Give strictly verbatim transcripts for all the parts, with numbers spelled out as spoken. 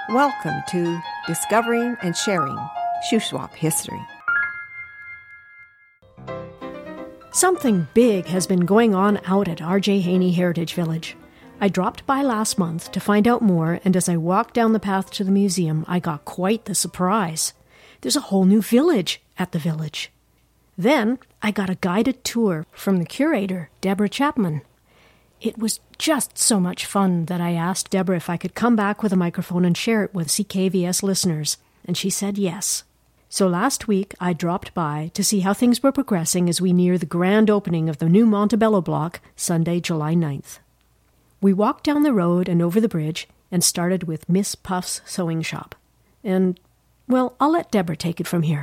Welcome to Discovering and Sharing Shuswap History. Something big has been going on out at R J Haney Heritage Village. I dropped by last month to find out more, and as I walked down the path to the museum, I got quite the surprise. There's a whole new village at the village. Then I got a guided tour from the curator, Deborah Chapman. It was just so much fun that I asked Deborah if I could come back with a microphone and share it with C K V S listeners, and she said yes. So last week I dropped by to see how things were progressing as we near the grand opening of the new Montebello block, Sunday, July ninth. We walked down the road and over the bridge and started with Miss Puff's sewing shop. And, well, I'll let Deborah take it from here.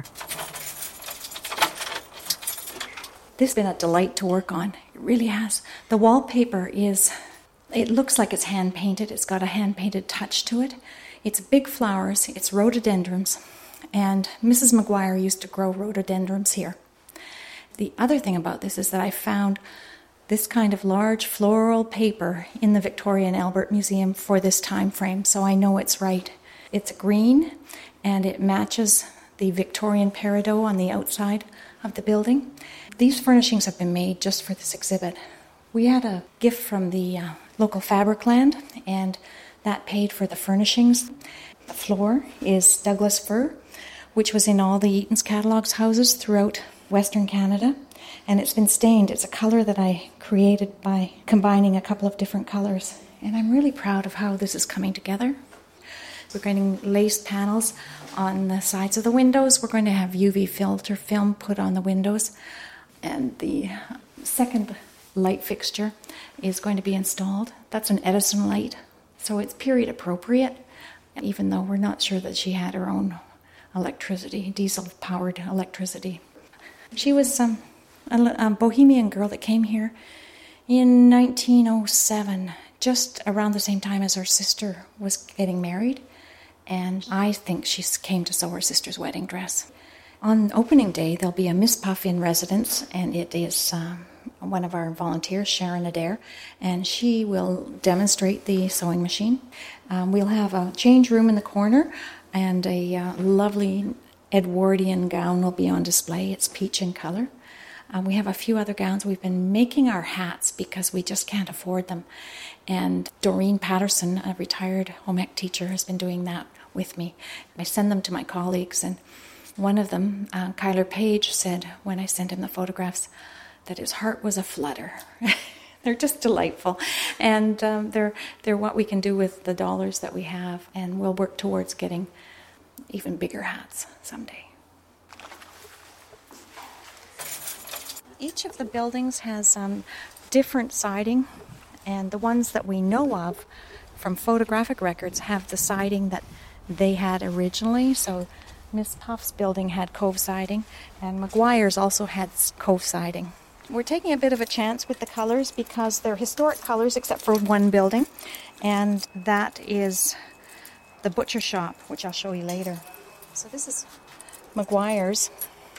This has been a delight to work on. It really has. The wallpaper is, it looks like it's hand-painted. It's got a hand-painted touch to it. It's big flowers. It's rhododendrons. And Missus McGuire used to grow rhododendrons here. The other thing about this is that I found this kind of large floral paper in the Victoria and Albert Museum for this time frame, so I know it's right. It's green, and it matches the Victorian peridot on the outside of the building. These furnishings have been made just for this exhibit. We had a gift from the uh, local Fabricland, and that paid for the furnishings. The floor is Douglas fir, which was in all the Eaton's Catalogs houses throughout Western Canada, and it's been stained. It's a color that I created by combining a couple of different colors, and I'm really proud of how this is coming together. We're getting laced panels on the sides of the windows. We're going to have U V filter film put on the windows. And the second light fixture is going to be installed. That's an Edison light, so it's period appropriate, even though we're not sure that she had her own electricity, diesel-powered electricity. She was um, a, a bohemian girl that came here in nineteen oh seven, just around the same time as her sister was getting married, and I think she came to sew her sister's wedding dress. On opening day, there'll be a Miss Puff in residence, and it is um, one of our volunteers, Sharon Adair, and she will demonstrate the sewing machine. Um, we'll have a change room in the corner, and a uh, lovely Edwardian gown will be on display. It's peach in color. Um, we have a few other gowns. We've been making our hats because we just can't afford them. And Doreen Patterson, a retired home ec teacher, has been doing that with me. I send them to my colleagues, and one of them, uh, Kyler Page, said when I sent him the photographs that his heart was a flutter. They're just delightful, and um, they're they're what we can do with the dollars that we have, and we'll work towards getting even bigger hats someday. Each of the buildings has um, different siding, and the ones that we know of from photographic records have the siding that they had originally. So Miss Puff's building had cove siding, and McGuire's also had cove siding. We're taking a bit of a chance with the colors because they're historic colors except for one building, and that is the butcher shop, which I'll show you later. So this is McGuire's,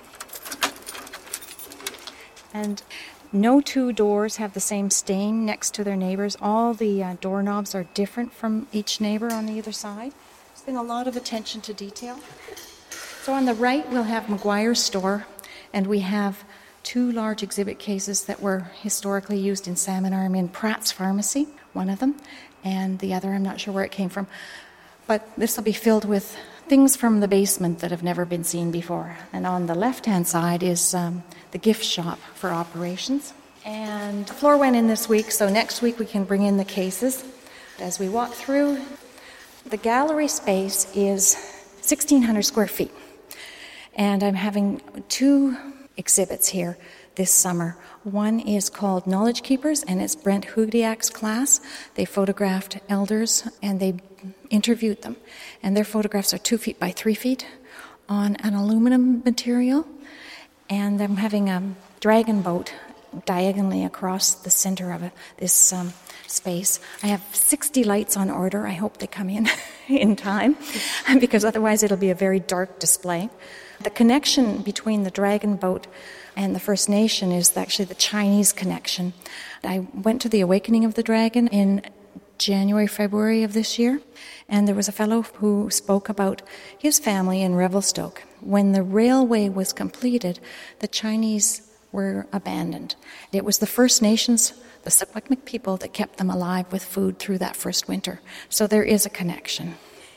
and no two doors have the same stain next to their neighbors. All the uh, doorknobs are different from each neighbor on the other side. There's been a lot of attention to detail. So on the right, we'll have McGuire's store, and we have two large exhibit cases that were historically used in Salmon Arm in Pratt's Pharmacy, one of them, and the other, I'm not sure where it came from. But this will be filled with things from the basement that have never been seen before. And on the left-hand side is um, the gift shop for operations. And the floor went in this week, so next week we can bring in the cases. As we walk through, the gallery space is sixteen hundred square feet. And I'm having two exhibits here this summer. One is called Knowledge Keepers, and it's Brent Hudiak's class. They photographed elders, and they interviewed them. And their photographs are two feet by three feet on an aluminum material. And I'm having a dragon boat diagonally across the center of it, this um, space. I have sixty lights on order. I hope they come in in time, because otherwise it'll be a very dark display. The connection between the dragon boat and the First Nation is actually the Chinese connection. I went to the Awakening of the Dragon in January, February of this year. And there was a fellow who spoke about his family in Revelstoke. When the railway was completed, the Chinese were abandoned. It was the First Nations, the Secwepemc people, that kept them alive with food through that first winter. So there is a connection.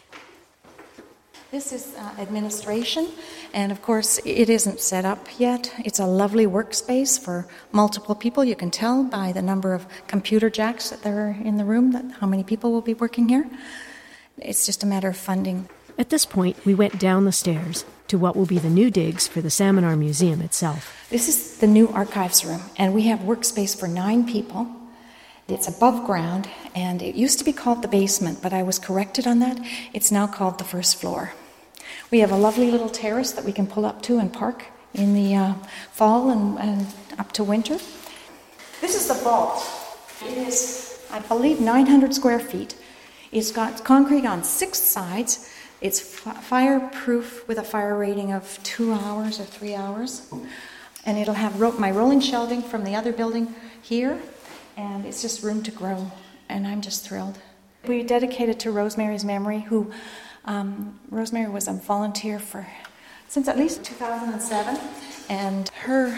This is uh, administration, and of course it isn't set up yet. It's a lovely workspace for multiple people. You can tell by the number of computer jacks that there are in the room that how many people will be working here. It's just a matter of funding. At this point, we went down the stairs to what will be the new digs for the Salmonar Museum itself. This is the new archives room, and we have workspace for nine people. It's above ground, and it used to be called the basement, but I was corrected on that. It's now called the first floor. We have a lovely little terrace that we can pull up to and park in the uh, fall and, and up to winter. This is the vault. It is, I believe, nine hundred square feet. It's got concrete on six sides. It's f- fireproof with a fire rating of two hours or three hours. And it'll have ro- my rolling shelving from the other building here. And it's just room to grow. And I'm just thrilled. We dedicate it to Rosemary's memory, who um, Rosemary was a volunteer for since at least two thousand seven. And her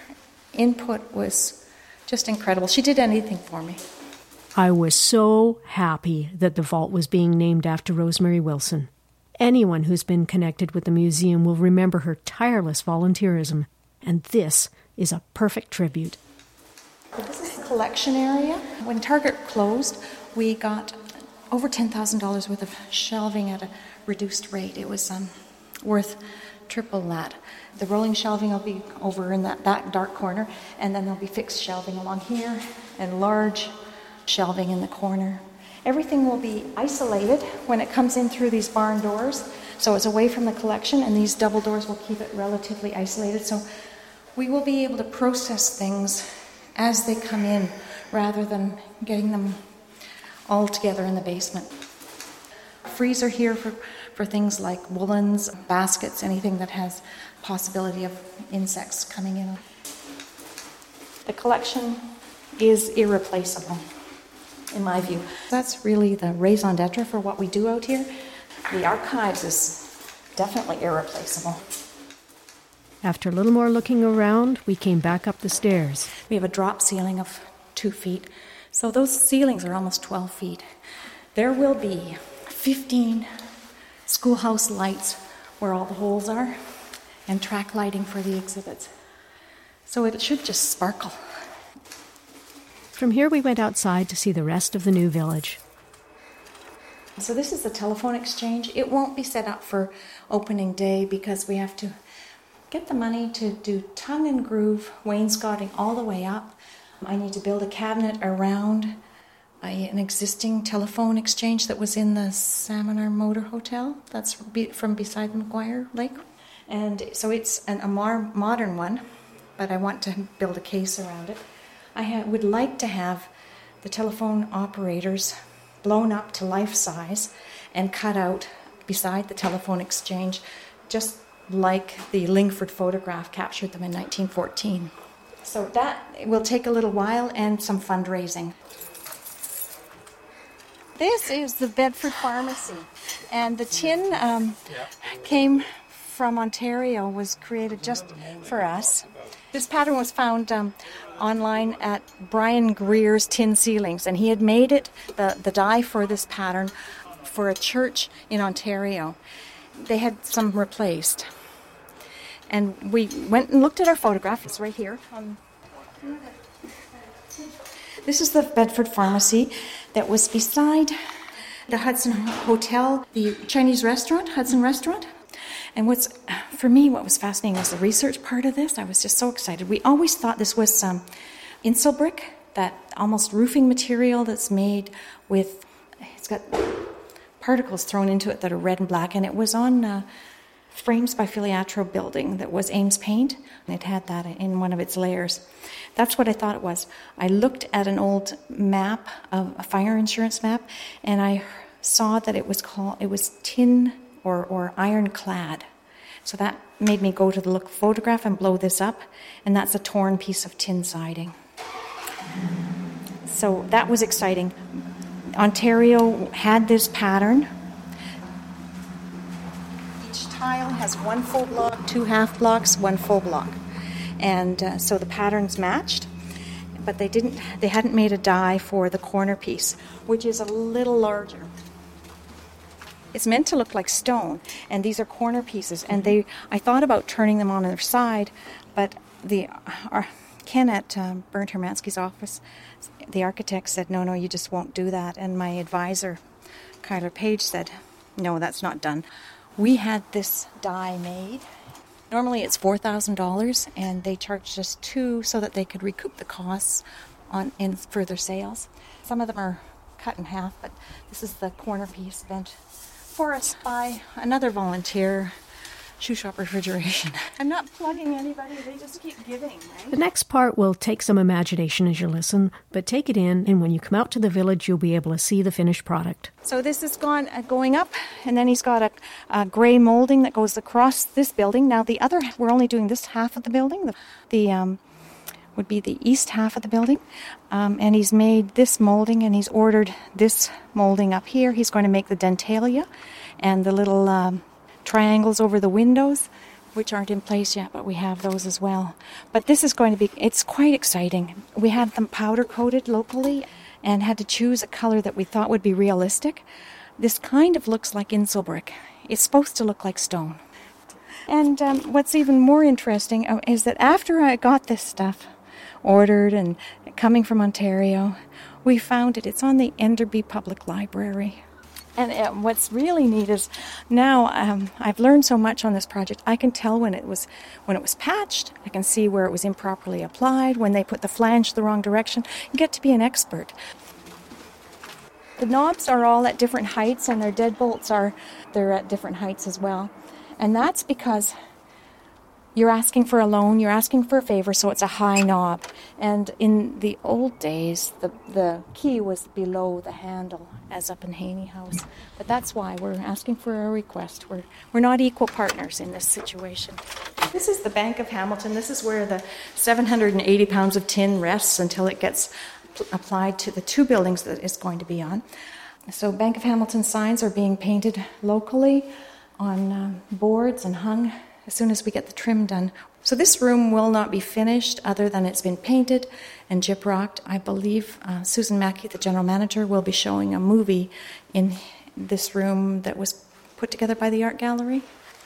input was just incredible. She did anything for me. I was so happy that the vault was being named after Rosemary Wilson. Anyone who's been connected with the museum will remember her tireless volunteerism, and this is a perfect tribute. This is the collection area. When Target closed, we got over ten thousand dollars worth of shelving at a reduced rate. It was um, worth triple that. The rolling shelving will be over in that back dark corner, and then there'll be fixed shelving along here and large shelving in the corner. Everything will be isolated when it comes in through these barn doors, so it's away from the collection, and these double doors will keep it relatively isolated. So we will be able to process things as they come in rather than getting them all together in the basement. Freezer here for, for things like woolens, baskets, anything that has possibility of insects coming in. The collection is irreplaceable, in my view. That's really the raison d'etre for what we do out here. The archives is definitely irreplaceable. After a little more looking around, we came back up the stairs. We have a drop ceiling of two feet, so those ceilings are almost twelve feet. There will be fifteen schoolhouse lights where all the holes are, and track lighting for the exhibits. So it should just sparkle. From here we went outside to see the rest of the new village. So this is the telephone exchange. It won't be set up for opening day because we have to get the money to do tongue and groove wainscoting all the way up. I need to build a cabinet around a, an existing telephone exchange that was in the Salmonar Motor Hotel. That's be, from beside the McGuire Lake. And so it's an, a more modern one, but I want to build a case around it. I ha- would like to have the telephone operators blown up to life size and cut out beside the telephone exchange, just like the Lingford photograph captured them in nineteen fourteen. So that will take a little while and some fundraising. This is the Bedford Pharmacy, and the tin um, came from Ontario, was created just for us. This pattern was found um, online at Brian Greer's Tin Ceilings, and he had made it, the, the die for this pattern, for a church in Ontario. They had some replaced. And we went and looked at our photograph. It's right here. Um, this is the Bedford Pharmacy that was beside the Hudson Hotel, the Chinese restaurant, Hudson Restaurant. And what's, for me, what was fascinating was the research part of this. I was just so excited. We always thought this was um, insul brick, that almost roofing material that's made with, it's got particles thrown into it that are red and black, and it was on uh, Frames by Filiatro building that was Ames Paint, and it had that in one of its layers. That's what I thought it was. I looked at an old map, of a fire insurance map, and I saw that it was called, it was tin or, or ironclad. So that made me go to the look photograph and blow this up, and that's a torn piece of tin siding. So that was exciting. Ontario had this pattern. Each tile has one full block, two half blocks, one full block. And uh, so the patterns matched, but they didn't. They hadn't made a die for the corner piece, which is a little larger. It's meant to look like stone, and these are corner pieces. And they, I thought about turning them on their side, but the our, Ken at um, Bernd Hermansky's office, the architect, said, no, no, you just won't do that. And my advisor, Kyler Page, said, no, that's not done. We had this die made. Normally it's four thousand dollars, and they charged us two so that they could recoup the costs on in further sales. Some of them are cut in half, but this is the corner piece bent for us by another volunteer, Shoe Shop Refrigeration. I'm not plugging anybody, they just keep giving, right? The next part will take some imagination as you listen, but take it in, and when you come out to the village, you'll be able to see the finished product. So this is gone, uh, going up, and then he's got a, a grey molding that goes across this building. Now the other, we're only doing this half of the building, the, the um, would be the east half of the building, um, and he's made this molding, and he's ordered this molding up here. He's going to make the dentalia and the little um, triangles over the windows, which aren't in place yet, but we have those as well. But this is going to be, it's quite exciting. We had them powder coated locally and had to choose a color that we thought would be realistic. This kind of looks like Insul brick. It's supposed to look like stone. And um, what's even more interesting is that after I got this stuff ordered and coming from Ontario, we found it. It's on the Enderby Public Library. And uh, what's really neat is now um, I've learned so much on this project. I can tell when it was when it was patched. I can see where it was improperly applied, when they put the flange the wrong direction. You get to be an expert. The knobs are all at different heights, and their deadbolts are they're at different heights as well. And that's because you're asking for a loan, you're asking for a favor, so it's a high knob. And in the old days, the, the key was below the handle, as up in Haney House. But that's why we're asking for a request. We're, we're not equal partners in this situation. This is the Bank of Hamilton. This is where the seven hundred eighty pounds of tin rests until it gets pl- applied to the two buildings that it's going to be on. So Bank of Hamilton signs are being painted locally on um, boards and hung as soon as we get the trim done. So this room will not be finished other than it's been painted and gyprocked. I believe uh, Susan Mackey, the general manager, will be showing a movie in this room that was put together by the art gallery.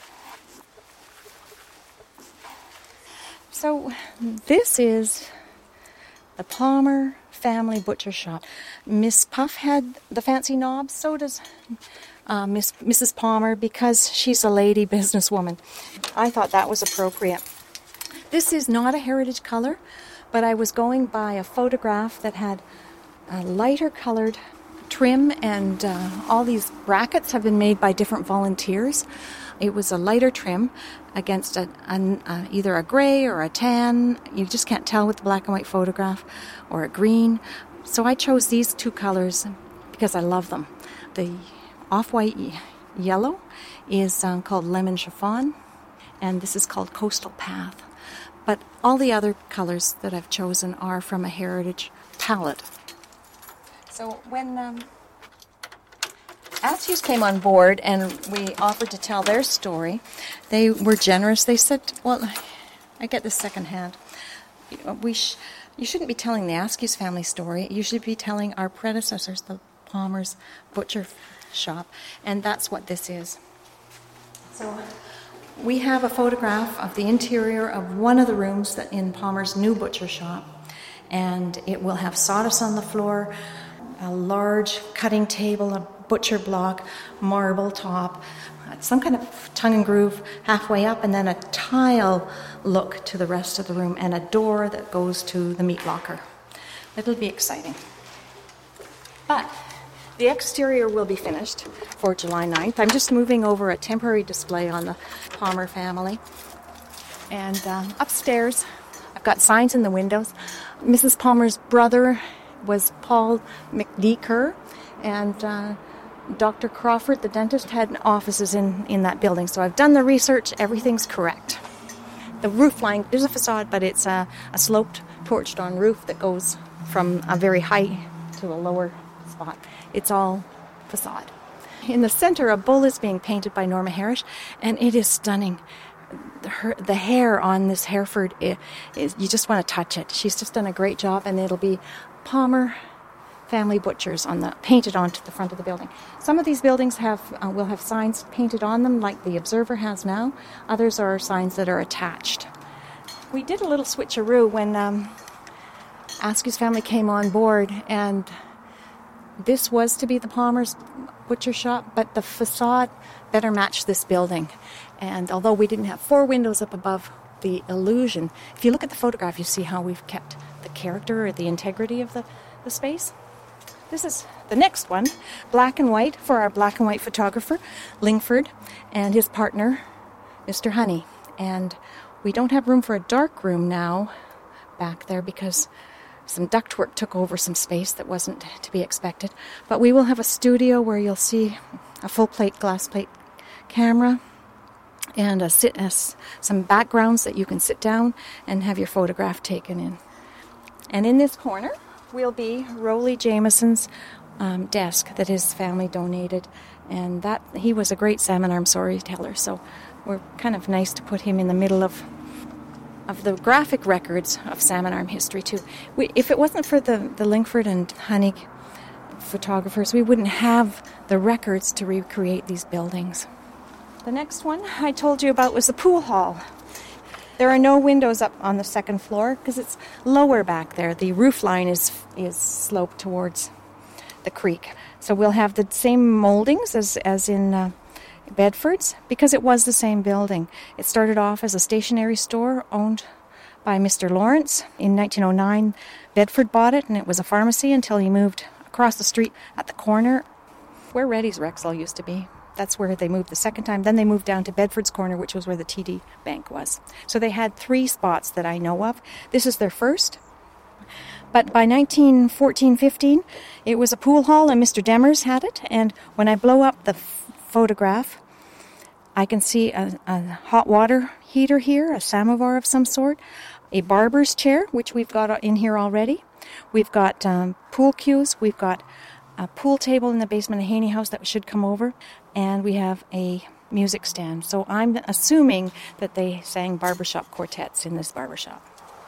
So this is the Palmer family butcher shop. Miss Puff had the fancy knobs, so does Uh, Miss, Missus Palmer, because she's a lady businesswoman. I thought that was appropriate. This is not a heritage color, but I was going by a photograph that had a lighter colored trim, and uh, all these brackets have been made by different volunteers. It was a lighter trim against a, a, a, either a gray or a tan. You just can't tell with the black and white photograph, or a green. So I chose these two colors because I love them. The off-white yellow is um, called Lemon Chiffon, and this is called Coastal Path. But all the other colors that I've chosen are from a heritage palette. So when um, Askews came on board and we offered to tell their story, they were generous. They said, well, I get this secondhand. We sh- you shouldn't be telling the Askews family story. You should be telling our predecessors, the Palmer's butcher shop, and that's what this is. So we have a photograph of the interior of one of the rooms that in Palmer's new butcher shop, and it will have sawdust on the floor, a large cutting table, a butcher block, marble top, some kind of tongue and groove halfway up, and then a tile look to the rest of the room, and a door that goes to the meat locker. It'll be exciting. But the exterior will be finished for July ninth. I'm just moving over a temporary display on the Palmer family. And uh, upstairs, I've got signs in the windows. Missus Palmer's brother was Paul McDeeker, and uh, Doctor Crawford, the dentist, had offices in, in that building. So I've done the research. Everything's correct. The roof line, there's a facade, but it's a, a sloped, torched-on roof that goes from a very high to a lower spot. It's all facade. In the center, a bull is being painted by Norma Harish, and it is stunning. The, her, the hair on this Hereford, is, is, you just want to touch it. She's just done a great job, and it'll be Palmer Family Butchers on the painted onto the front of the building. Some of these buildings have uh, will have signs painted on them, like the Observer has now. Others are signs that are attached. We did a little switcheroo when um, Askew's family came on board, and this was to be the Palmer's butcher shop, but the facade better matched this building. And although we didn't have four windows up above the illusion, if you look at the photograph, you see how we've kept the character or the integrity of the, the space. This is the next one, black and white, for our black and white photographer, Lingford, and his partner, Mister Honey. And we don't have room for a dark room now back there because some ductwork took over some space that wasn't to be expected. But we will have a studio where you'll see a full plate, glass plate camera and a sit, uh, some backgrounds that you can sit down and have your photograph taken in. And in this corner will be Rowley Jameson's um, desk that his family donated. And that he was a great salmon arm storyteller, so we're kind of nice to put him in the middle of of the graphic records of salmon arm history too. We, if it wasn't for the, the Lingford and Honey photographers, we wouldn't have the records to recreate these buildings. The next one I told you about was the pool hall. There are no windows up on the second floor because it's lower back there. The roof line is is sloped towards the creek. So we'll have the same moldings as, as in uh, Bedford's, because it was the same building. It started off as a stationery store owned by Mister Lawrence. In nineteen oh nine, Bedford bought it, and it was a pharmacy until he moved across the street at the corner where Reddy's Rexall used to be. That's where they moved the second time. Then they moved down to Bedford's Corner, which was where the T D Bank was. So they had three spots that I know of. This is their first. But by nineteen fourteen fifteen, it was a pool hall, and Mister Demers had it. And when I blow up the f- photograph, I can see a, a hot water heater here, a samovar of some sort, a barber's chair, which we've got in here already. We've got um, pool cues. We've got a pool table in the basement of Haney House that should come over. And we have a music stand. So I'm assuming that they sang barbershop quartets in this barbershop.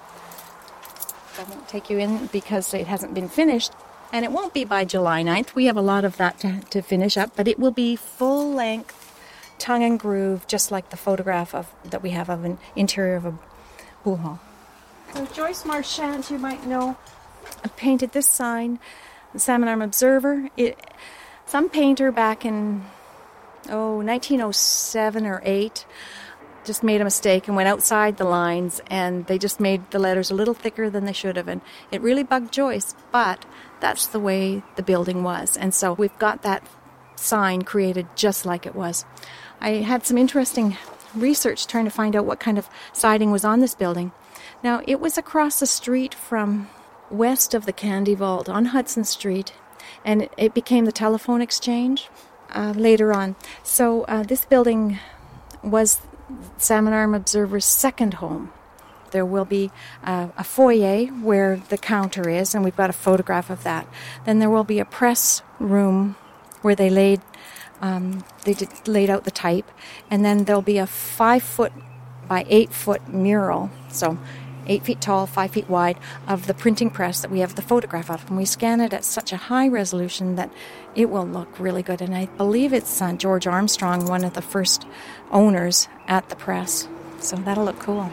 I won't take you in because it hasn't been finished. And it won't be by July ninth. We have a lot of that to, to finish up. But it will be full-length, tongue and groove, just like the photograph of that we have of an interior of a pool hall. So Joyce Marchant, you might know, painted this sign, the Salmon Arm Observer. It, some painter back in oh nineteen oh seven or eight just made a mistake and went outside the lines, and they just made the letters a little thicker than they should have, and it really bugged Joyce, but that's the way the building was. And so we've got that sign created just like it was. I had some interesting research trying to find out what kind of siding was on this building. Now, it was across the street from west of the Candy Vault on Hudson Street, and it became the telephone exchange uh, later on. So uh, this building was Salmon Arm Observer's second home. There will be uh, a foyer where the counter is, and we've got a photograph of that. Then there will be a press room where they laid um, they did, laid out the type, and then there'll be a five foot by eight foot mural, so eight feet tall, five feet wide, of the printing press that we have the photograph of, and we scan it at such a high resolution that it will look really good. And I believe it's uh, George Armstrong, one of the first owners at the press, so that'll look cool.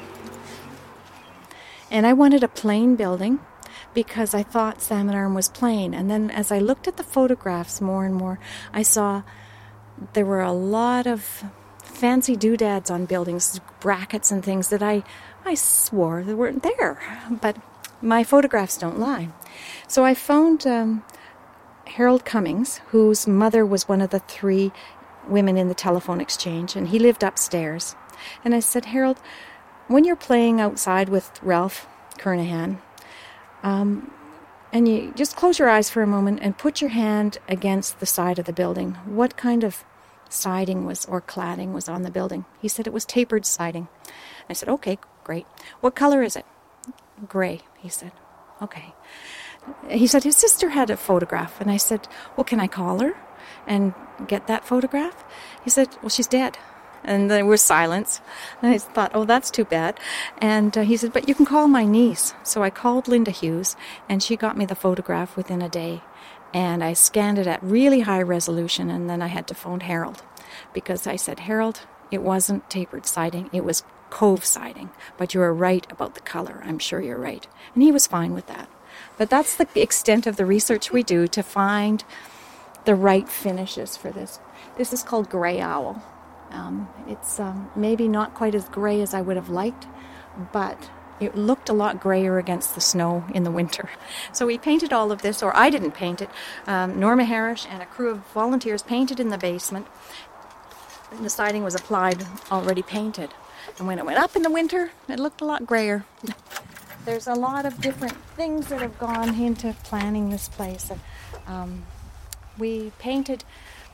And I wanted a plain building because I thought Salmon Arm was plain. And then as I looked at the photographs more and more, I saw there were a lot of fancy doodads on buildings, brackets and things that I, I swore they weren't there. But my photographs don't lie. So I found um, Harold Cummings, whose mother was one of the three women in the telephone exchange, and he lived upstairs. And I said, Harold, when you're playing outside with Ralph Kernahan, um, and you just close your eyes for a moment and put your hand against the side of the building, what kind of siding was or cladding was on the building? He said it was tapered siding. I said, okay, great. What color is it? Gray, he said. Okay. he said his sister had a photograph. And I said, well, can I call her and get that photograph? He said, well, she's dead. And there was silence. And I thought, oh, that's too bad. And uh, he said, but you can call my niece. So I called Linda Hughes, and she got me the photograph within a day. And I scanned it at really high resolution, and then I had to phone Harold. Because I said, Harold, it wasn't tapered siding, it was cove siding. But you were right about the color. I'm sure you're right. And he was fine with that. But that's the extent of the research we do to find the right finishes for this. This is called Grey Owl. Um, it's um, maybe not quite as gray as I would have liked, but it looked a lot grayer against the snow in the winter. So we painted all of this, or I didn't paint it. Um, Norma Harris and a crew of volunteers painted in the basement. And the siding was applied, already painted. And when it went up in the winter, it looked a lot grayer. There's a lot of different things that have gone into planning this place. Um, we painted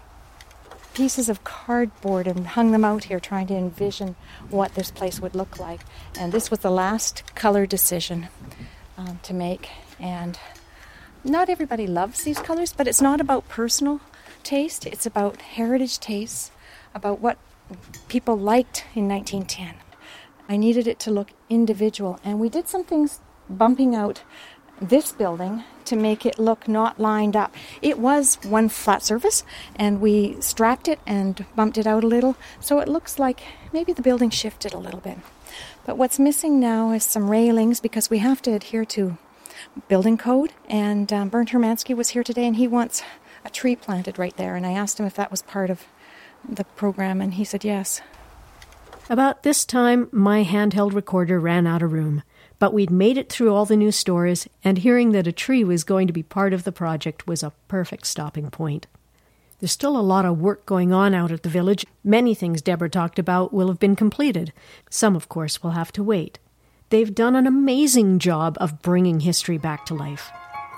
pieces of cardboard and hung them out here trying to envision what this place would look like. And this was the last color decision um, to make. And not everybody loves these colors, but it's not about personal taste. It's about heritage tastes, about what people liked in nineteen ten. I needed it to look individual. And we did some things bumping out this building to make it look not lined up. It was one flat surface, and we strapped it and bumped it out a little, so it looks like maybe the building shifted a little bit. But what's missing now is some railings, because we have to adhere to building code, and um, Bernd Hermansky was here today, and he wants a tree planted right there, and I asked him if that was part of the program, and he said yes. About this time, my handheld recorder ran out of room. But we'd made it through all the news stories, and hearing that a tree was going to be part of the project was a perfect stopping point. There's still a lot of work going on out at the village. Many things Deborah talked about will have been completed. Some, of course, will have to wait. They've done an amazing job of bringing history back to life.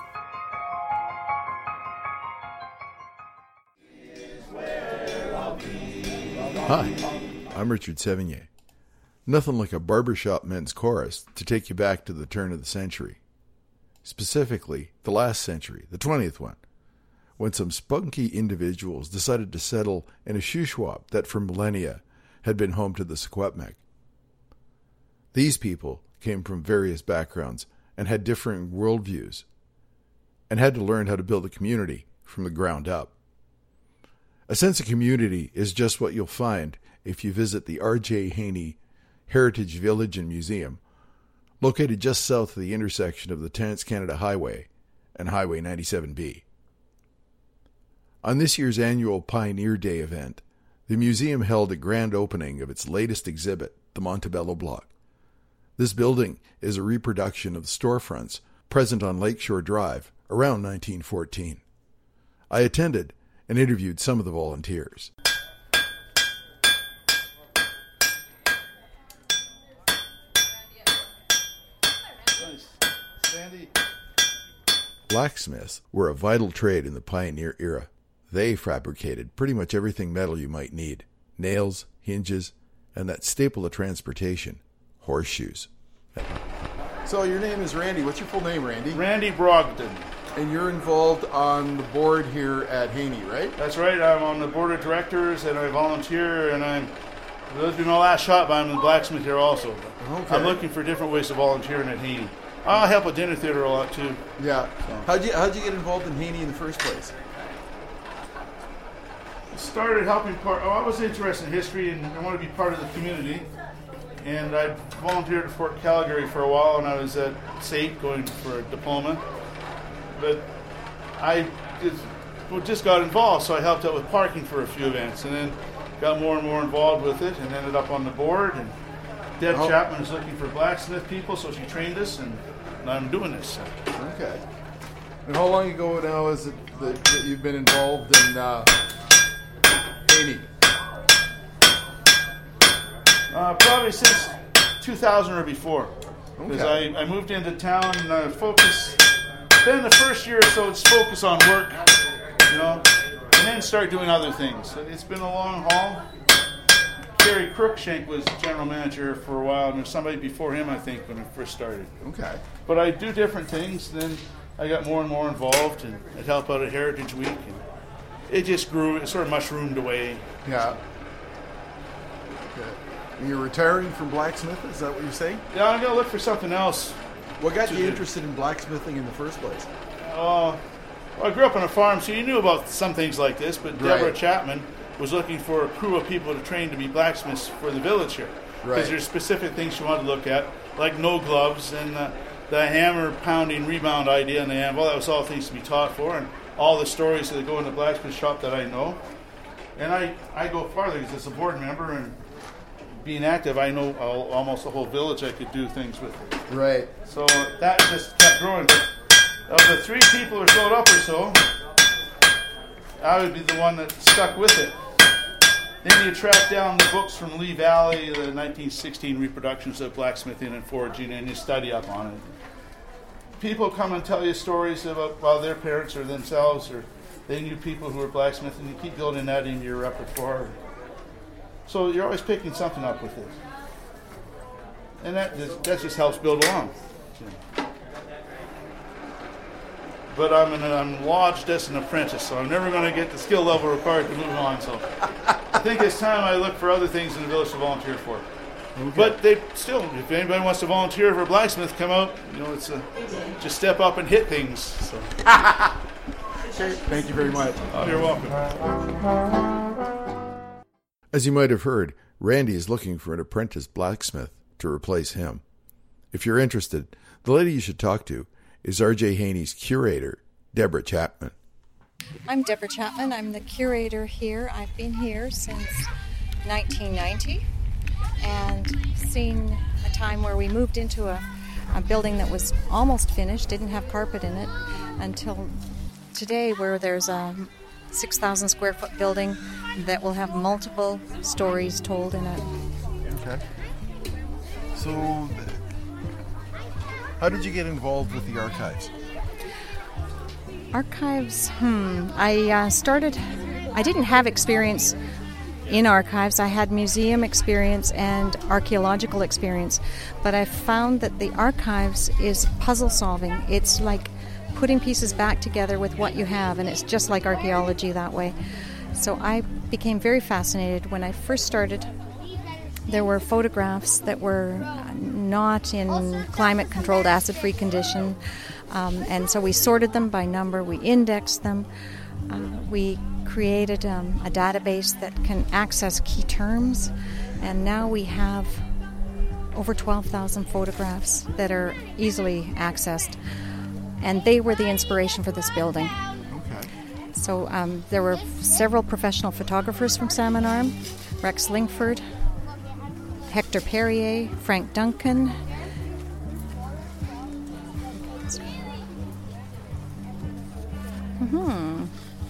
Hi, I'm Richard Sevigny. Nothing like a barbershop men's chorus to take you back to the turn of the century. Specifically, the last century, the twentieth one, when some spunky individuals decided to settle in a Shuswap that for millennia had been home to the Secwepemc. These people came from various backgrounds and had differing worldviews, and had to learn how to build a community from the ground up. A sense of community is just what you'll find if you visit the R J Haney Heritage Village and Museum, located just south of the intersection of the Trans-Canada Highway and Highway ninety-seven B. On this year's annual Pioneer Day event, the museum held a grand opening of its latest exhibit, the Montebello Block. This building is a reproduction of the storefronts present on Lakeshore Drive around nineteen fourteen. I attended and interviewed some of the volunteers. Blacksmiths were a vital trade in the pioneer era. They fabricated pretty much everything metal you might need: nails, hinges, and that staple of transportation, horseshoes. So your name is Randy. What's your full name, Randy? Randy Brogdon. And you're involved on the board here at Haney, right? That's right. I'm on the board of directors, and I volunteer, and I'm there's been my last shot, but I'm the blacksmith here also. Okay. I'm looking for different ways of volunteering at Haney. I help at dinner theater a lot too. Yeah. So. How'd you how'd you get involved in Haney in the first place? I started helping part. Oh, I was interested in history, and I wanted to be part of the community. And I volunteered at Fort Calgary for a while, and I was at S A T going for a diploma. But I just, just got involved, so I helped out with parking for a few events, and then got more and more involved with it, and ended up on the board. And Deb oh. Chapman is looking for blacksmith people, so she trained us, and, and I'm doing this. Okay. And how long ago now is it that, that you've been involved in uh, Haney? Uh, probably since two thousand or before. Because Okay. I, I moved into town and I focused. Then the first year or so, it's focus on work, you know, and then start doing other things. It's been a long haul. Gary Crookshank was general manager for a while, and there's somebody before him, I think, when I first started. Okay. But I do different things. Then I got more and more involved, and I'd help out at Heritage Week, and it just grew, it sort of mushroomed away. Yeah. Okay. And you're retiring from blacksmith, is that what you're saying? Yeah, I'm going to look for something else. What got to you do. interested in blacksmithing in the first place? Uh, well, I grew up on a farm, so you knew about some things like this, but Deborah Right. Chapman was looking for a crew of people to train to be blacksmiths for the village here. Because Right. there's specific things she wanted to look at, like no gloves and uh, the hammer pounding rebound idea in the anvil. That was all things to be taught for, and all the stories that go in the blacksmith shop that I know. And I, I go farther because as a board member and being active, I know all, almost the whole village I could do things with. Right. So that just kept growing. But of the three people who showed up or so, I would be the one that stuck with it. Then you track down the books from Lee Valley, the nineteen sixteen reproductions of blacksmithing and forging, and you study up on it. People come and tell you stories about well, their parents or themselves, or they knew people who were blacksmiths, and you keep building that into your repertoire. So you're always picking something up with this. And that just, that just helps build along. But I'm, an, I'm lodged as an apprentice, so I'm never going to get the skill level required to move on. So I think it's time I look for other things in the village to volunteer for. Okay. But they still, if anybody wants to volunteer for a blacksmith, come out. You know, it's a, just step up and hit things. So. Thank you very much. Oh, you're welcome. As you might have heard, Randy is looking for an apprentice blacksmith to replace him. If you're interested, the lady you should talk to is R J Haney's curator, Deborah Chapman. I'm Deborah Chapman. I'm the curator here. I've been here since nineteen ninety and seen a time where we moved into a, a building that was almost finished, didn't have carpet in it, until today where there's a six thousand square foot building that will have multiple stories told in it. Okay. So, how did you get involved with the archives? Archives, hmm. I uh, started, I didn't have experience in archives. I had museum experience and archaeological experience. But I found that the archives is puzzle solving. It's like putting pieces back together with what you have, and it's just like archaeology that way. So I became very fascinated when I first started. There were photographs that were not in climate-controlled, acid-free condition, um, and so we sorted them by number, we indexed them, uh, we created um, a database that can access key terms, and now we have over twelve thousand photographs that are easily accessed, and they were the inspiration for this building. Okay. So um, there were several professional photographers from Salmon Arm, Rex Lingford, Hector Perrier, Frank Duncan. Hmm.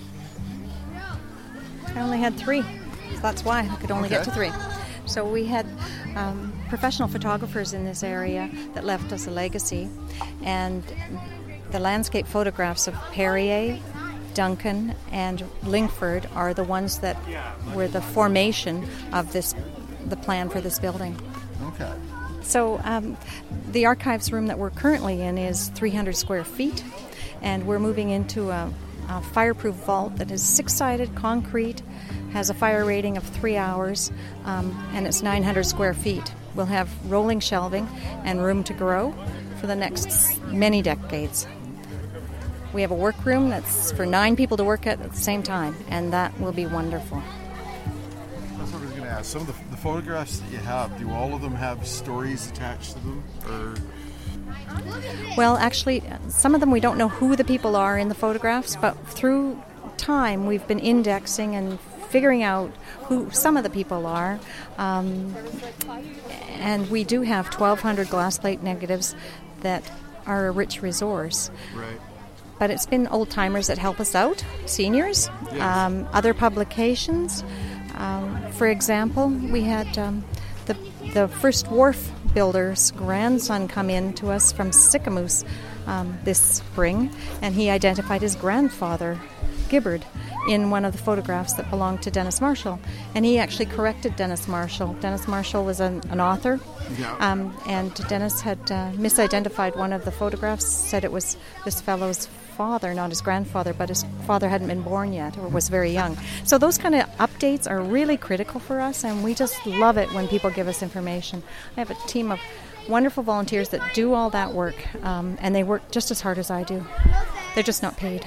I only had three. So that's why I could only Okay. get to three. So we had um, professional photographers in this area that left us a legacy. And the landscape photographs of Perrier, Duncan, and Lingford are the ones that were the formation of this, the plan for this building. Okay. So um, the archives room that we're currently in is three hundred square feet, and we're moving into a, a fireproof vault that is six-sided concrete, has a fire rating of three hours, um, and it's nine hundred square feet. We'll have rolling shelving and room to grow for the next many decades. We have a workroom that's for nine people to work at at the same time, and that will be wonderful. That's what I was going to ask. Some of the, the photographs that you have, do all of them have stories attached to them? Or Well, actually, some of them we don't know who the people are in the photographs, but through time we've been indexing and figuring out who some of the people are. Um, and we do have twelve hundred glass plate negatives that are a rich resource. Right. But it's been old-timers that help us out, seniors, Yes. um, other publications. Um, for example, we had um, the the first wharf builder's grandson come in to us from Sicamous um, this spring, and he identified his grandfather, Gibbard, in one of the photographs that belonged to Dennis Marshall. And he actually corrected Dennis Marshall. Dennis Marshall was an, an author, Yeah. um, and Dennis had uh, misidentified one of the photographs, said it was this fellow's father, not his grandfather, but his father hadn't been born yet or was very young. So those kind of updates are really critical for us, and we just love it when people give us information. I have a team of wonderful volunteers that do all that work, um, and they work just as hard as I do. They're just not paid.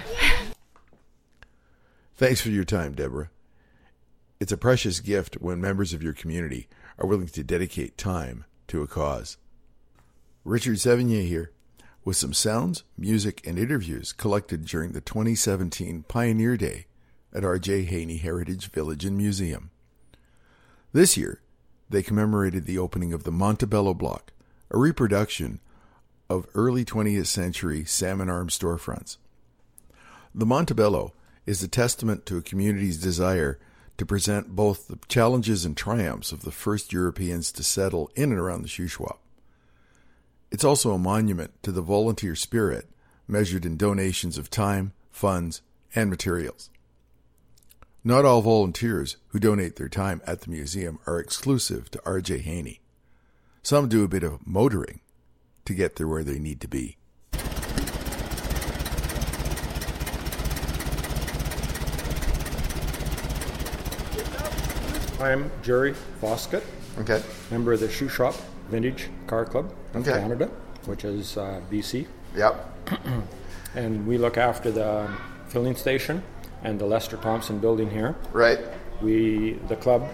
Thanks for your time, Deborah. It's a precious gift when members of your community are willing to dedicate time to a cause. Richard Sevigny here with some sounds, music, and interviews collected during the twenty seventeen Pioneer Day at R J Haney Heritage Village and Museum. This year, they commemorated the opening of the Montebello Block, a reproduction of early twentieth century salmon arm storefronts. The Montebello is a testament to a community's desire to present both the challenges and triumphs of the first Europeans to settle in and around the Shuswap. It's also a monument to the volunteer spirit measured in donations of time, funds, and materials. Not all volunteers who donate their time at the museum are exclusive to R J Haney. Some do a bit of motoring to get there where they need to be. I'm Jerry Foskett, Okay. member of the Shuswap Vintage Car Club of Okay. Canada, which is uh, B C. Yep. And we look after the filling station and the Lester Thompson building here. Right. We, the club,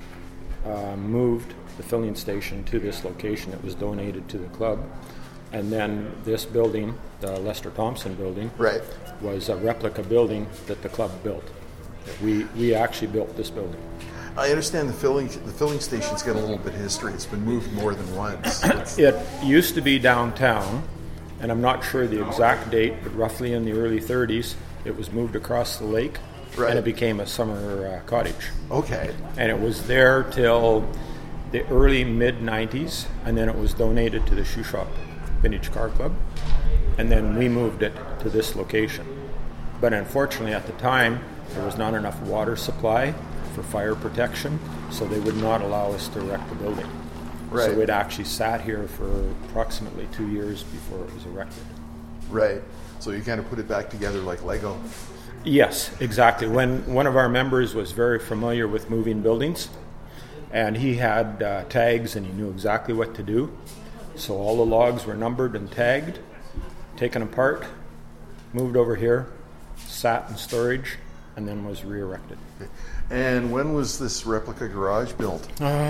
uh, moved the filling station to this location. It was donated to the club. And then this building, the Lester Thompson building, Right. was a replica building that the club built. We, we actually built this building. I understand the filling the filling station's got a little bit of history. It's been moved more than once. It's- It used to be downtown, and I'm not sure the exact date, but roughly in the early thirties, it was moved across the lake, Right. and it became a summer uh, cottage. okay. And it was there till the early mid nineties, and then it was donated to the Shuswap Vintage Car Club, and then we moved it to this location. But unfortunately, at the time, there was not enough water supply for fire protection, so they would not allow us to erect the building. Right. So it actually sat here for approximately two years before it was erected. Right. So you kind of put it back together like Lego. Yes, exactly. When one of our members was very familiar with moving buildings, and he had uh, tags and he knew exactly what to do, so all the logs were numbered and tagged, taken apart, moved over here, sat in storage, and then was re-erected. And when was this replica garage built?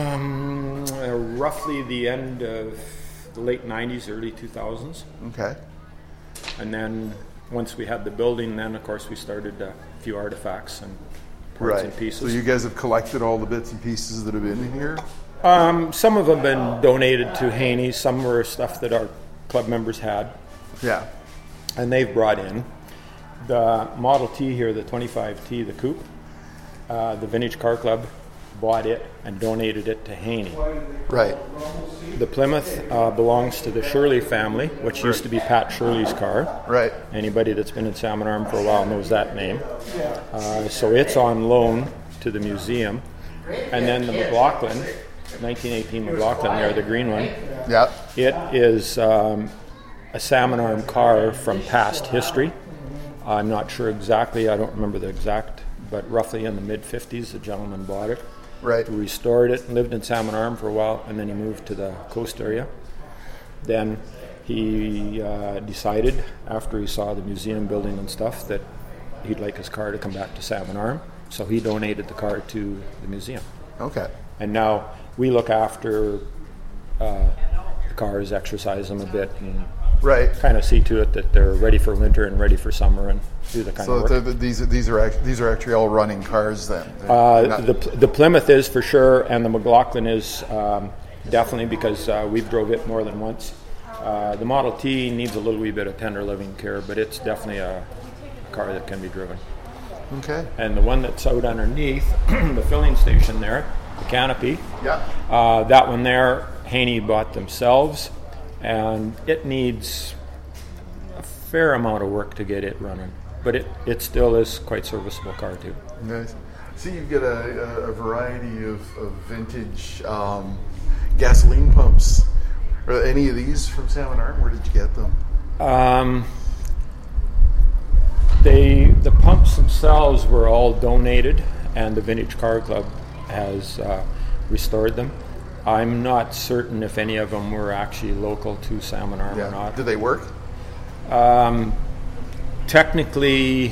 Um, uh, roughly the end of the late nineties, early two thousands. Okay. And then once we had the building, then of course we started a few artifacts and parts Right. and pieces. So you guys have collected all the bits and pieces that have been in here? Um, some of them have been donated to Haney. Some were stuff that our club members had, Yeah. and they've brought in. The Model T here, the twenty-five T, the coupe, uh, the Vintage Car Club bought it and donated it to Haney. Right. The Plymouth uh, belongs to the Shirley family, which used to be Pat Shirley's car. Right. Anybody that's been in Salmon Arm for a while knows that name. Uh, so it's on loan to the museum. And then the McLaughlin, nineteen eighteen McLaughlin there, the green one, Yeah. it is um, a Salmon Arm car from past history. I'm not sure exactly, I don't remember the exact, but roughly in the mid fifties, the gentleman bought it. Right. Restored it, lived in Salmon Arm for a while, and then he moved to the coast area. Then he uh, decided, after he saw the museum building and stuff, that he'd like his car to come back to Salmon Arm, so he donated the car to the museum. Okay. And now we look after uh, the cars, exercise them a bit, and Right. kind of see to it that they're ready for winter and ready for summer, and do the kind So of work. the, the, these are these are act- these are actually all running cars then. They're Uh, not- the the Plymouth is for sure, and the McLaughlin is um, definitely, because uh, we've drove it more than once. Uh, the Model T needs a little wee bit of tender living care, but it's definitely a car that can be driven. okay. And the one that's out underneath the filling station there, the canopy, Yeah. uh, that one there, Haney bought themselves, and it needs a fair amount of work to get it running. but it, it still is quite serviceable car too. Nice. See, you've got a, a variety of, of vintage um, gasoline pumps. Are any of these from Salmon Arm? Where did you get them? Um, they the pumps themselves were all donated, and the Vintage Car Club has uh, restored them. I'm not certain if any of them were actually local to Salmon Arm Yeah. or not. Do they work? Um, technically,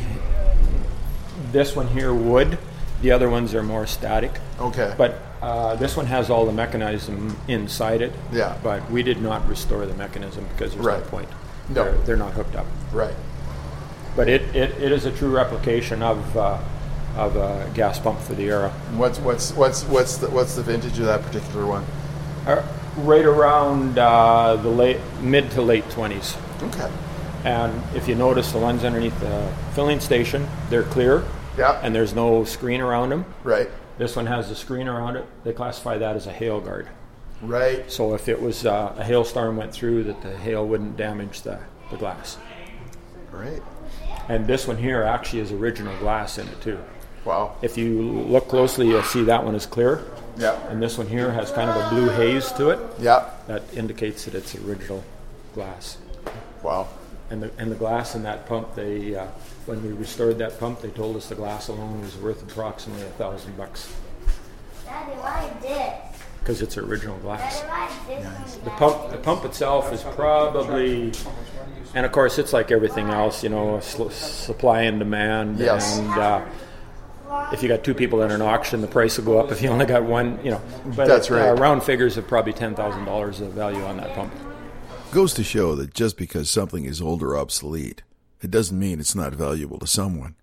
this one here would. The other ones are more static. Okay. But uh, this one has all the mechanism inside it. Yeah. But we did not restore the mechanism because there's Right. no point. No. They're, they're not hooked up. Right. But it, it, it is a true replication of uh, of a gas pump for the era. What's what's what's what's the what's the vintage of that particular one? Uh, right around uh, the late mid to late twenties. Okay. And if you notice the ones underneath the filling station, they're clear. Yeah. And there's no screen around them. Right. This one has a screen around it. They classify that as a hail guard. Right. So if it was uh, a hailstorm went through, that the hail wouldn't damage the, the glass. Right. And this one here actually is original glass in it too. Wow. If you look closely, you'll see that one is clear. Yeah. And this one here has kind of a blue haze to it. Yeah. That indicates that it's original glass. Wow. And the and the glass in that pump, they uh, when we restored that pump, they told us the glass alone was worth approximately a thousand bucks. Daddy, why this? Because it's original glass. Daddy, why this? Nice. The pump, the pump itself is probably, and of course it's like everything else, you know, sl- supply and demand. Yes. And uh, if you got two people in an auction, the price will go up. If you only got one, you know. But That's uh, right. round figures of probably ten thousand dollars of value on that pump. Goes to show that just because something is old or obsolete, it doesn't mean it's not valuable to someone.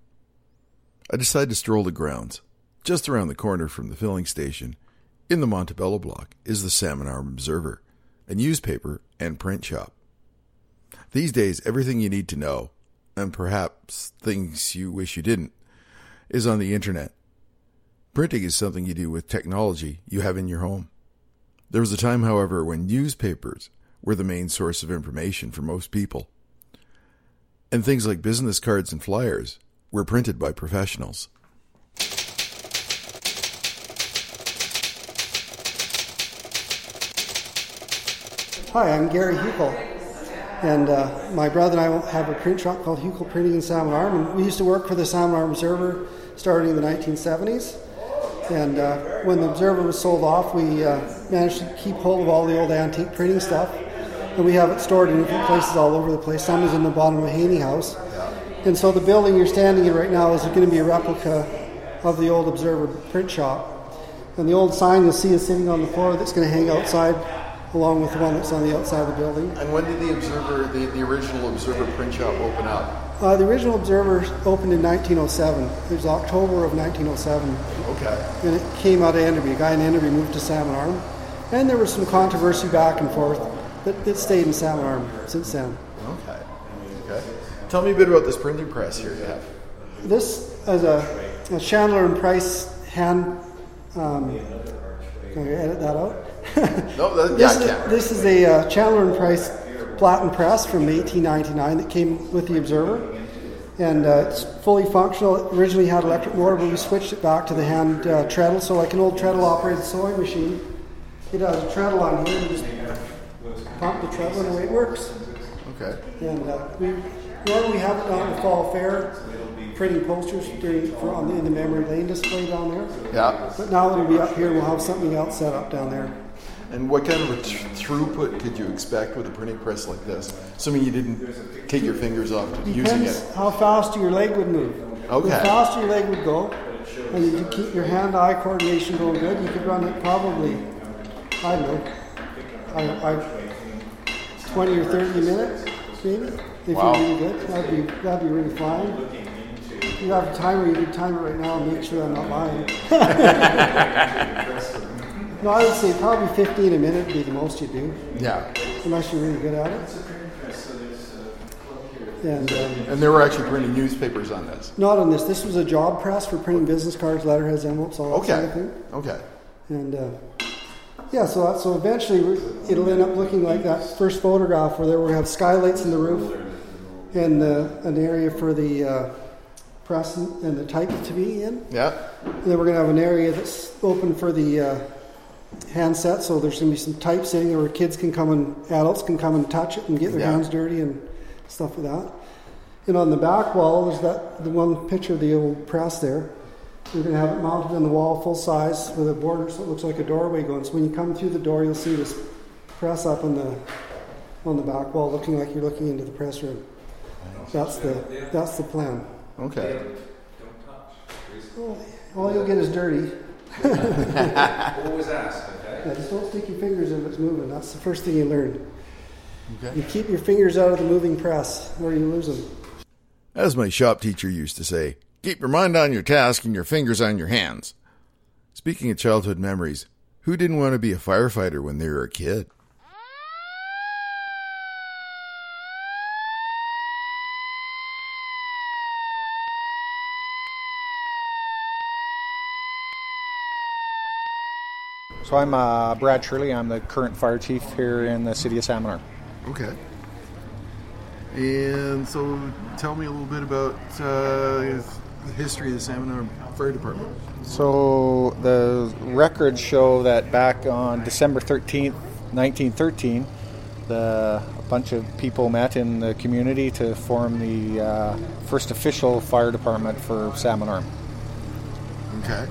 I decided to stroll the grounds. Just around the corner from the filling station, in the Montebello block, is the Salmon Arm Observer, a newspaper and print shop. These days, everything you need to know, and perhaps things you wish you didn't, is on the internet. Printing is something you do with technology you have in your home. There was a time, however, when newspapers were the main source of information for most people. And things like business cards and flyers were printed by professionals. Hi, I'm Gary Huckel, and uh, my brother and I have a print shop called Huckel Printing in Salmon Arm, and we used to work for the Salmon Arm Observer starting in the nineteen seventies. And uh, when the Observer was sold off, we uh, managed to keep hold of all the old antique printing stuff, and we have it stored in different places all over the place. Some is in the bottom of Haney House. And so the building you're standing in right now is going to be a replica of the old Observer print shop. And the old sign you'll see is sitting on the floor that's going to hang outside along with the one that's on the outside of the building. And when did the Observer, the, the original Observer print shop open up? Uh, the original Observer opened in nineteen oh seven. It was October of nineteen oh seven. Okay. And it came out of Enderby. A guy in Enderby moved to Salmon Arm. And there was some controversy back and forth, but it stayed in Salmon Arm since then. Okay. Okay. Tell me a bit about this printing press here you have. This is a, a Chandler and Price hand. Um, can I edit that out? No, that, this, yeah, is I a, can. this is a uh, Chandler and Price platen press from eighteen ninety-nine that came with the Observer. And uh, it's fully functional. It originally had electric motor, but we switched it back to the hand uh, treadle. So like an old treadle-operated sewing machine, it has a treadle on here. You just pump the treadle and away it works. Okay. And uh, we normally have it down at the Fall Fair, printing posters during, for on the, in the memory lane display down there. Yeah. But now it'll be up here. We'll have something else set up down there. And what kind of a th- throughput could you expect with a printing press like this? Assuming you didn't take your fingers off to using Depends it. how fast your leg would move. Okay. The faster your leg would go, and you could keep your hand-eye coordination going good, you could run it probably, I don't know, I, I, twenty or thirty minutes, maybe, if Wow. you're really good. That'd be that'd be really fine. If you have a timer, you could time it right now and make sure I'm not lying. No, I would say probably fifteen a minute would be the most you do. Yeah. Unless you're really good at it. And, um, And they were actually printing newspapers on this. not on this. This was a job press for printing business cards, letterheads, envelopes, all that Okay. kind of thing. Okay. And uh, yeah, so that, so eventually we're- it'll end up looking like that first photograph where there we have skylights in the roof, and uh, an area for the uh, press and, and the type to be in. Yeah. And then we're going to have an area that's open for the uh, handset, so there's going to be some type sitting where kids can come and adults can come and touch it and get their yeah. hands dirty and stuff like that. And on the back wall, there's that the one picture of the old press there. We're going to have it mounted on the wall full size with a border so it looks like a doorway going. So when you come through the door, you'll see this press up on the on the back wall, looking like you're looking into the press room. That's the that's the plan. Okay. Well, all you'll get is dirty. Always ask, okay? Yeah, just don't stick your fingers if it's moving. That's the first thing you learn. Okay. You keep your fingers out of the moving press, or you lose them. As my shop teacher used to say, keep your mind on your task and your fingers on your hands. Speaking of childhood memories, who didn't want to be a firefighter when they were a kid? So I'm uh, Brad Shirley. I'm the current fire chief here in the city of Salmon Arm. Okay. And so tell me a little bit about uh, the history of the Salmon Arm Fire Department. So the records show that back on December thirteenth, nineteen thirteen, the, a bunch of people met in the community to form the uh, first official fire department for Salmon Arm. Okay.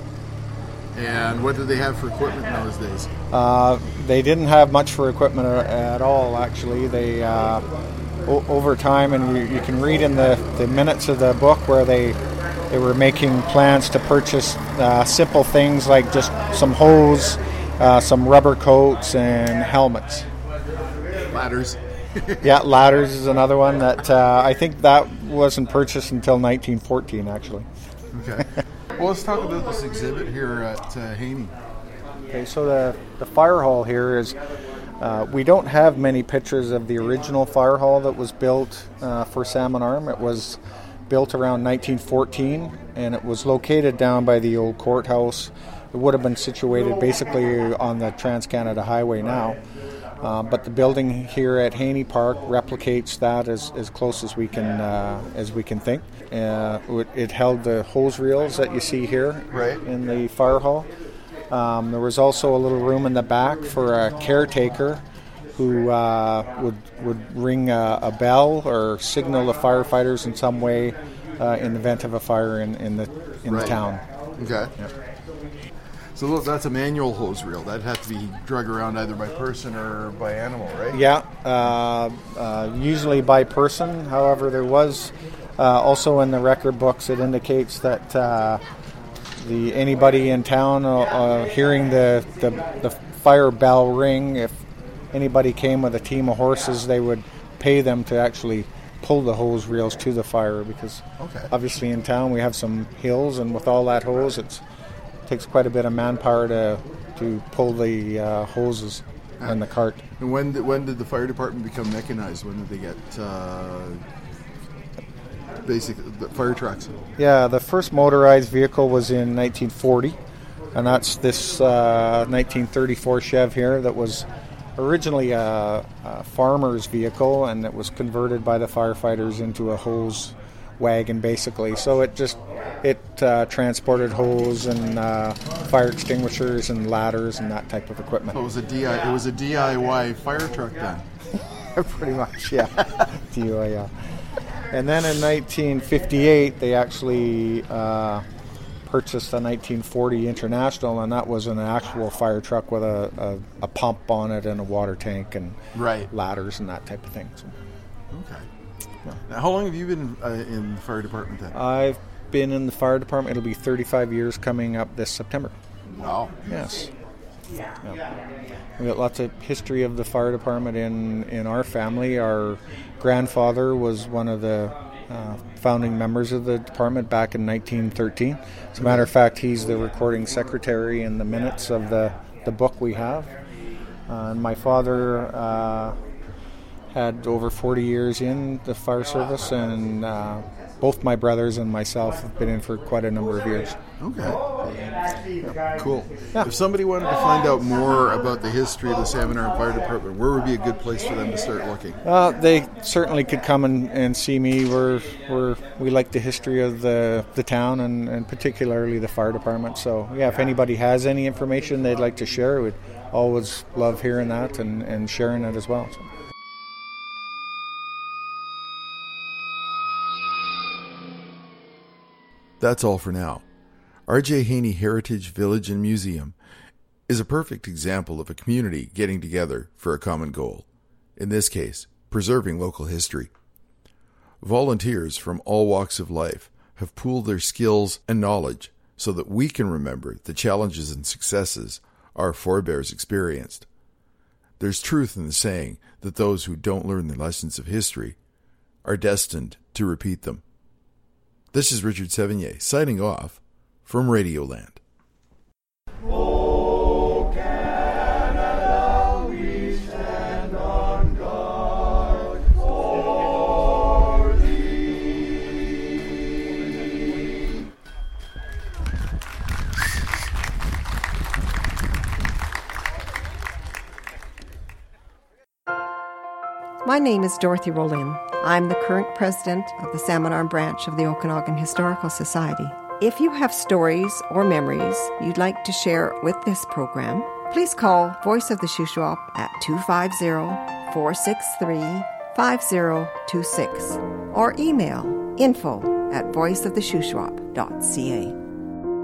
And what did they have for equipment in those days? Uh, they didn't have much for equipment at all, actually. They uh, o- over time, and you, you can read in the, the minutes of the book where they they were making plans to purchase uh, simple things like just some hose, uh, some rubber coats, and helmets. Ladders. Yeah, ladders is another one that uh, I think that wasn't purchased until nineteen fourteen, actually. Okay. Well, let's talk about this exhibit here at uh, Haney. Okay, so the, the fire hall here is, uh, we don't have many pictures of the original fire hall that was built uh, for Salmon Arm. It was built around nineteen fourteen, and it was located down by the old courthouse. It would have been situated basically on the Trans-Canada Highway now. Uh, but the building here at Haney Park replicates that as, as close as we can uh, as we can think. Uh, it, it held the hose reels that you see here right. in the fire hall. Um, there was also a little room in the back for a caretaker who uh, would would ring a, a bell or signal the firefighters in some way uh, in the event of a fire in, in the in right. the town. Okay. Yep. So look, that's a manual hose reel. That'd have to be drug around either by person or by animal, right? Yeah, uh, uh, usually by person. However, there was uh, also in the record books it indicates that uh, the anybody in town uh, uh, hearing the, the the fire bell ring, if anybody came with a team of horses, they would pay them to actually pull the hose reels to the fire because okay. obviously in town we have some hills, and with all that hose, it's takes quite a bit of manpower to to pull the uh, hoses and the cart. And when did, when did the fire department become mechanized? When did they get uh, basic the fire trucks? Yeah, the first motorized vehicle was in nineteen forty, and that's this uh, nineteen thirty-four Chev here that was originally a, a farmer's vehicle, and it was converted by the firefighters into a hose wagon, basically. So it just it uh, transported hose and uh, fire extinguishers and ladders and that type of equipment. So it was a D I Y. It was a D I Y fire truck then. Pretty much, yeah. D I Y, yeah. And then in nineteen fifty-eight, they actually uh, purchased a nineteen forty International, and that was an actual fire truck with a, a, a pump on it and a water tank and right. ladders and that type of thing. So, okay. Yeah. Now, how long have you been uh, in the fire department then? I've been in the fire department. It'll be thirty-five years coming up this September. Wow. Yes. Yeah. We've got lots of history of the fire department in, in our family. Our grandfather was one of the uh, founding members of the department back in nineteen thirteen. As a matter of fact, he's the recording secretary in the minutes of the, the book we have. Uh, and my father uh, had over forty years in the fire service, and uh, both my brothers and myself have been in for quite a number of years. Okay. Yeah, cool. Yeah. If somebody wanted to find out more about the history of the Salmon Arm Fire Department, where would be a good place for them to start looking? Uh, they certainly could come and, and see me. We're, we're, we like the history of the, the town and, and particularly the fire department. So, yeah, if anybody has any information they'd like to share, we'd always love hearing that and, and sharing it as well. So. That's all for now. R J. Haney Heritage Village and Museum is a perfect example of a community getting together for a common goal. In this case, preserving local history. Volunteers from all walks of life have pooled their skills and knowledge so that we can remember the challenges and successes our forebears experienced. There's truth in the saying that those who don't learn the lessons of history are destined to repeat them. This is Richard Sevigny signing off from Radioland. Oh, Canada, we stand on guard for thee. My name is Dorothy Rollin. I'm the current president of the Salmon Arm branch of the Okanagan Historical Society. If you have stories or memories you'd like to share with this program, please call Voice of the Shuswap at two five zero, four six three, five zero two six or email info at voice of the shuswap dot c a.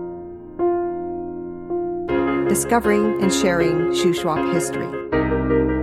Discovering and sharing Shuswap history.